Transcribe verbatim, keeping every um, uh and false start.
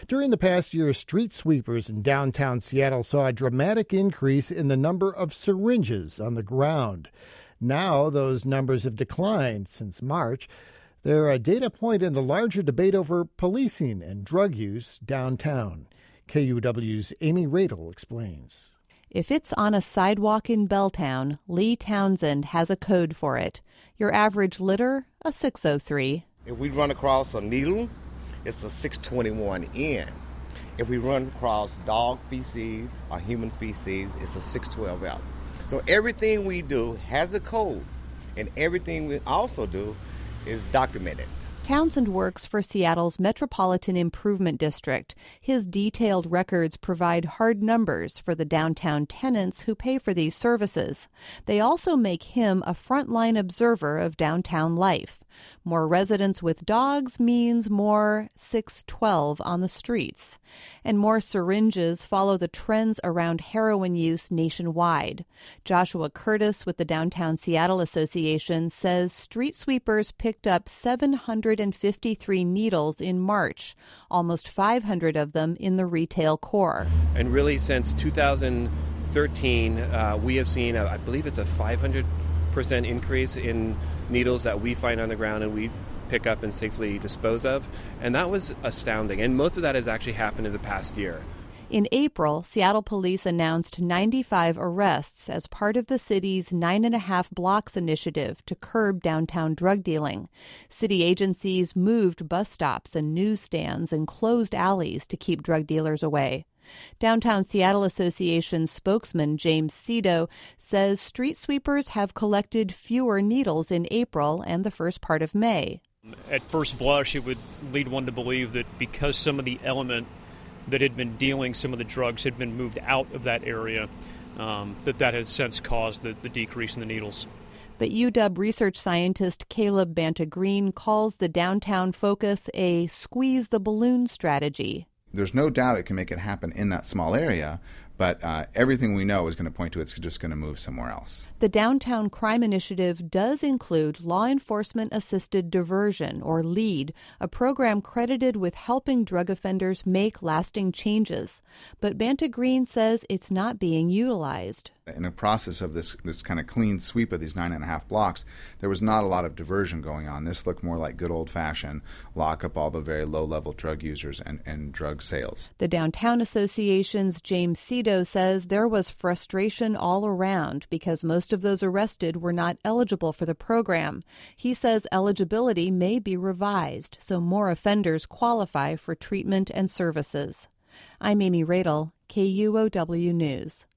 During the past year, street sweepers in downtown Seattle saw a dramatic increase in the number of syringes on the ground. Now those numbers have declined since March. They're a data point in the larger debate over policing and drug use downtown. K U W's Amy Radel explains. If it's on a sidewalk in Belltown, Lee Townsend has a code for it. Your average litter, a six oh three. If we run across a needle, it's a six twenty-one N. If we run across dog feces or human feces, it's a six twelve F. So everything we do has a code, and everything we also do is documented. Townsend works for Seattle's Metropolitan Improvement District. His detailed records provide hard numbers for the downtown tenants who pay for these services. They also make him a frontline observer of downtown life. More residents with dogs means more six twelve on the streets. And more syringes follow the trends around heroin use nationwide. Joshua Curtis with the Downtown Seattle Association says street sweepers picked up seven hundred fifty-three needles in March, almost five hundred of them in the retail core. And really since two thousand thirteen, uh, we have seen, uh, I believe it's a five hundred percent increase in needles that we find on the ground and we pick up and safely dispose of. And that was astounding. And most of that has actually happened in the past year. In April, Seattle police announced ninety-five arrests as part of the city's Nine and a Half Blocks initiative to curb downtown drug dealing. City agencies moved bus stops and newsstands and closed alleys to keep drug dealers away. Downtown Seattle Association spokesman James Cito says street sweepers have collected fewer needles in April and the first part of May. At first blush, it would lead one to believe that because some of the element that had been dealing some of the drugs had been moved out of that area, um, that that has since caused the, the decrease in the needles. But U W research scientist Caleb Banta-Green calls the downtown focus a squeeze-the-balloon strategy. There's no doubt it can make it happen in that small area, but uh, everything we know is going to point to it's just going to move somewhere else. The Downtown Crime Initiative does include Law Enforcement Assisted Diversion, or LEAD, a program credited with helping drug offenders make lasting changes. But Banta-Green says it's not being utilized. In the process of this this kind of clean sweep of these nine and a half blocks, there was not a lot of diversion going on. This looked more like good old-fashioned lock up all the very low-level drug users and, and drug sales. The Downtown Association's James Cito says there was frustration all around because most of those arrested were not eligible for the program. He says eligibility may be revised so more offenders qualify for treatment and services. I'm Amy Radel, K U O W News.